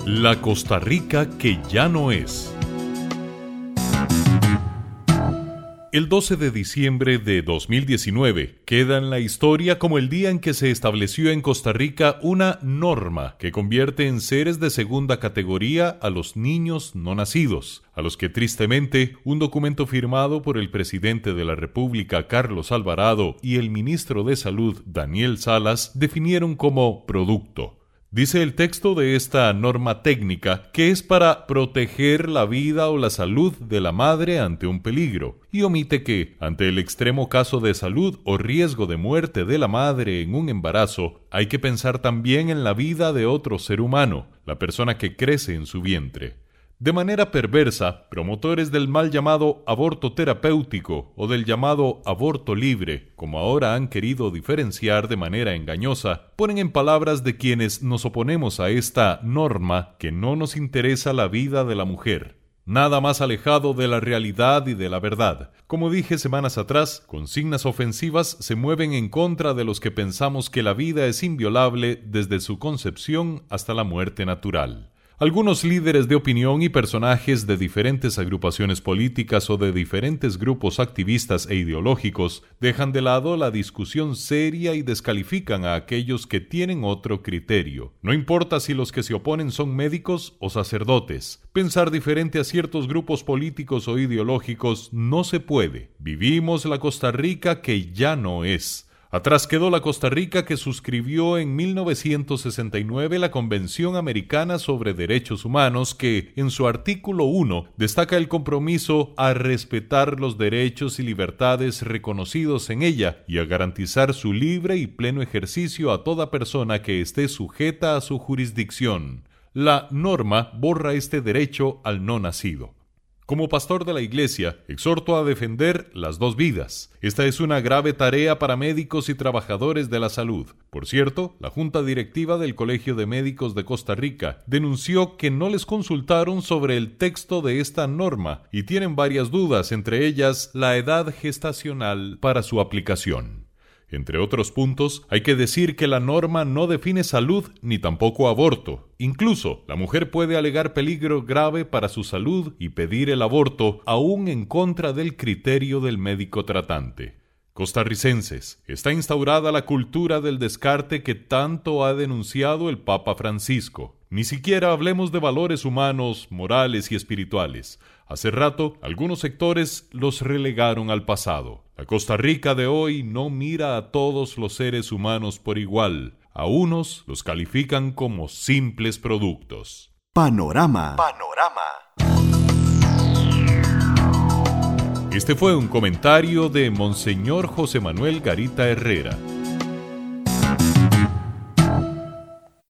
La Costa Rica que ya no es. El 12 de diciembre de 2019 queda en la historia como el día en que se estableció en Costa Rica una norma que convierte en seres de segunda categoría a los niños no nacidos, a los que tristemente un documento firmado por el presidente de la República, Carlos Alvarado, y el ministro de Salud, Daniel Salas, definieron como producto. Dice el texto de esta norma técnica que es para proteger la vida o la salud de la madre ante un peligro, y omite que, ante el extremo caso de salud o riesgo de muerte de la madre en un embarazo, hay que pensar también en la vida de otro ser humano, la persona que crece en su vientre. De manera perversa, promotores del mal llamado aborto terapéutico o del llamado aborto libre, como ahora han querido diferenciar de manera engañosa, ponen en palabras de quienes nos oponemos a esta norma que no nos interesa la vida de la mujer. Nada más alejado de la realidad y de la verdad. Como dije semanas atrás, consignas ofensivas se mueven en contra de los que pensamos que la vida es inviolable desde su concepción hasta la muerte natural. Algunos líderes de opinión y personajes de diferentes agrupaciones políticas o de diferentes grupos activistas e ideológicos dejan de lado la discusión seria y descalifican a aquellos que tienen otro criterio. No importa si los que se oponen son médicos o sacerdotes. Pensar diferente a ciertos grupos políticos o ideológicos no se puede. Vivimos la Costa Rica que ya no es. Atrás quedó la Costa Rica que suscribió en 1969 la Convención Americana sobre Derechos Humanos que, en su artículo 1, destaca el compromiso a respetar los derechos y libertades reconocidos en ella y a garantizar su libre y pleno ejercicio a toda persona que esté sujeta a su jurisdicción. La norma borra este derecho al no nacido. Como pastor de la Iglesia, exhorto a defender las dos vidas. Esta es una grave tarea para médicos y trabajadores de la salud. Por cierto, la Junta Directiva del Colegio de Médicos de Costa Rica denunció que no les consultaron sobre el texto de esta norma y tienen varias dudas, entre ellas la edad gestacional para su aplicación. Entre otros puntos, hay que decir que la norma no define salud ni tampoco aborto. Incluso, la mujer puede alegar peligro grave para su salud y pedir el aborto, aún en contra del criterio del médico tratante. Costarricenses, está instaurada la cultura del descarte que tanto ha denunciado el Papa Francisco. Ni siquiera hablemos de valores humanos, morales y espirituales. Hace rato, algunos sectores los relegaron al pasado. La Costa Rica de hoy no mira a todos los seres humanos por igual. A unos los califican como simples productos. Panorama. Este fue un comentario de Monseñor José Manuel Garita Herrera.